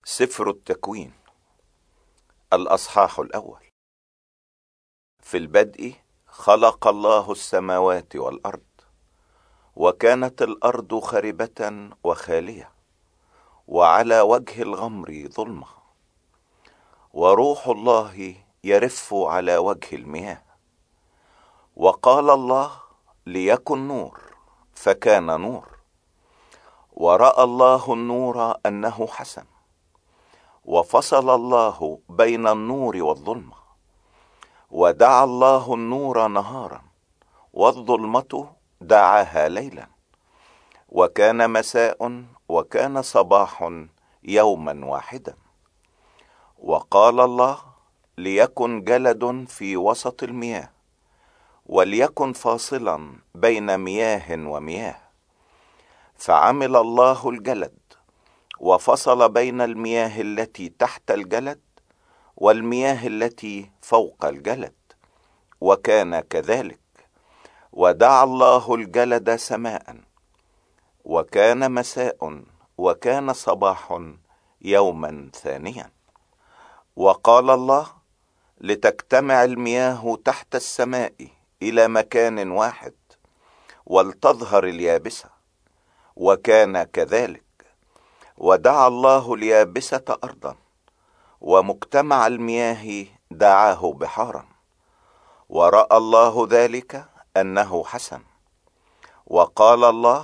سفر التكوين الأصحاح الأول. في البدء خلق الله السماوات والأرض، وكانت الأرض خربة وخالية، وعلى وجه الغمر ظلمة، وروح الله يرف على وجه المياه. وقال الله: ليكن نور، فكان نور. ورأى الله النور أنه حسن، وفصل الله بين النور والظلمة. ودعا الله النور نهارا، والظلمة دعاها ليلا. وكان مساء وكان صباح يوما واحدا. وقال الله: ليكن جلد في وسط المياه، وليكن فاصلا بين مياه ومياه. فعمل الله الجلد، وفصل بين المياه التي تحت الجلد والمياه التي فوق الجلد، وكان كذلك. ودعا الله الجلد سماء. وكان مساء وكان صباح يوما ثانيا. وقال الله: لتجتمع المياه تحت السماء إلى مكان واحد، ولتظهر اليابسة. وكان كذلك. ودعا الله اليابسة أرضا، ومجتمع المياه دعاه بحارا. ورأى الله ذلك أنه حسن. وقال الله: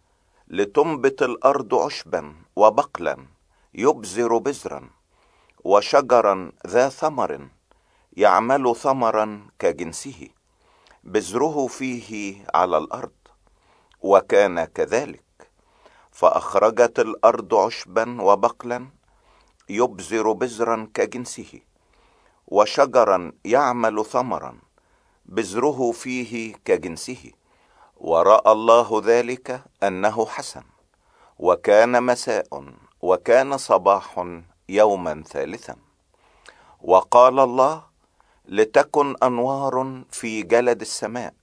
لتنبت الأرض عشبا وبقلا يبزر بزرا، وشجرا ذا ثمر يعمل ثمرا كجنسه، بزره فيه على الأرض. وكان كذلك. فأخرجت الأرض عشبا وبقلا يبزر بزرا كجنسه، وشجرا يعمل ثمرا بزره فيه كجنسه. ورأى الله ذلك أنه حسن. وكان مساء وكان صباح يوما ثالثا. وقال الله: لتكن أنوار في جلد السماء،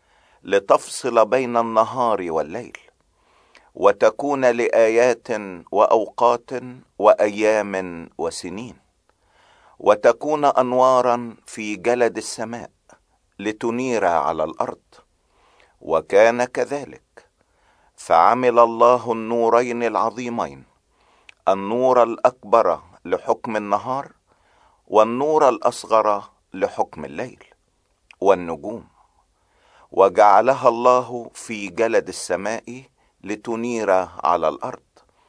لتفصل بين النهار والليل، وتكون لآيات وأوقات وأيام وسنين. وتكون أنوارا في جلد السماء لتنير على الأرض. وكان كذلك. فعمل الله النورين العظيمين، النور الأكبر لحكم النهار، والنور الأصغر لحكم الليل، والنجوم. وجعلها الله في جلد السماء لتنير على الأرض،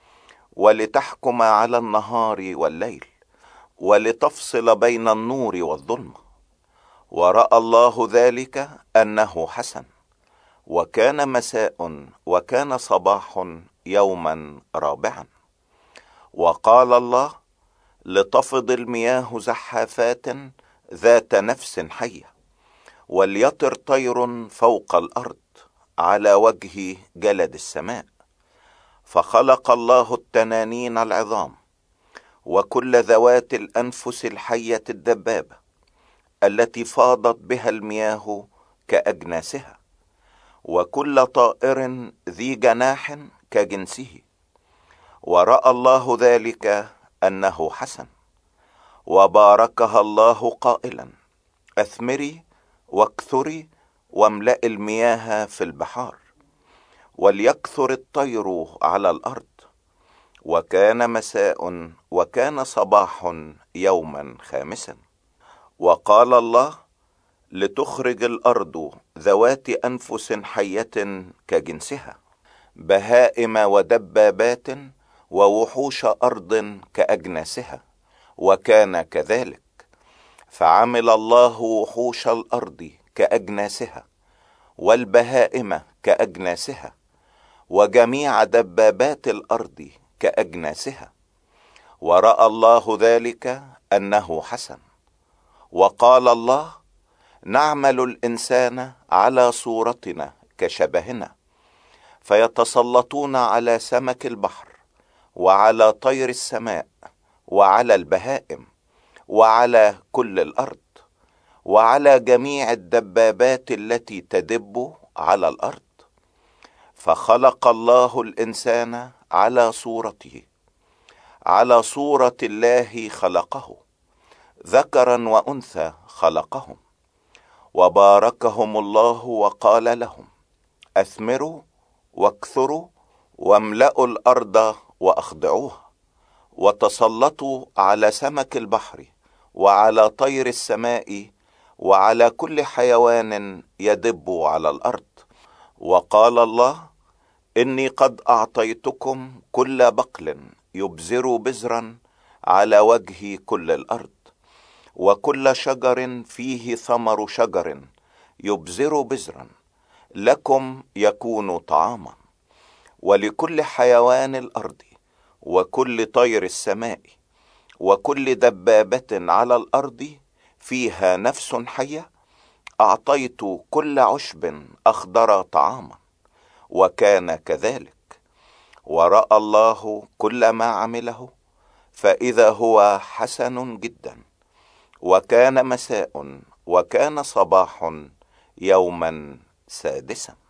ولتحكم على النهار والليل، ولتفصل بين النور والظلمة. ورأى الله ذلك أنه حسن. وكان مساء وكان صباح يوما رابعا. وقال الله: لتفض المياه زحافات ذات نفس حية، وليطر طير فوق الأرض على وجه جلد السماء. فخلق الله التنانين العظام، وكل ذوات الأنفس الحية الدبابة التي فاضت بها المياه كأجناسها، وكل طائر ذي جناح كجنسه. ورأى الله ذلك أنه حسن. وباركها الله قائلا: أثمري واكثري، واملئي المياه في البحار، وليكثر الطير على الأرض. وكان مساء وكان صباح يوما خامسا. وقال الله: لتخرج الأرض ذوات أنفس حية كجنسها، بهائم ودبابات ووحوش أرض كأجناسها. وكان كذلك. فعمل الله وحوش الأرض كأجناسها، والبهائم كأجناسها، وجميع دبابات الأرض كأجناسها. ورأى الله ذلك أنه حسن. وقال الله: نعمل الإنسان على صورتنا كشبهنا، فيتسلطون على سمك البحر، وعلى طير السماء، وعلى البهائم، وعلى كل الأرض، وعلى جميع الدبابات التي تدب على الأرض. فخلق الله الإنسان على صورته، على صورة الله خلقه، ذكرا وأنثى خلقهم. وباركهم الله وقال لهم: أثمروا واكثروا واملأوا الأرض وأخضعوها، وتسلطوا على سمك البحر وعلى طير السماء وعلى كل حيوان يدب على الأرض. وقال الله: إني قد أعطيتكم كل بقل يبزر بزرا على وجه كل الأرض، وكل شجر فيه ثمر شجر يبزر بزرا لكم يكون طعاما، ولكل حيوان الأرض وكل طير السماء وكل دبابة على الأرض فيها نفس حية أعطيت كل عشب أخضر طعاما. وكان كذلك. ورأى الله كل ما عمله، فإذا هو حسن جدا. وكان مساء وكان صباح يوما سادسا.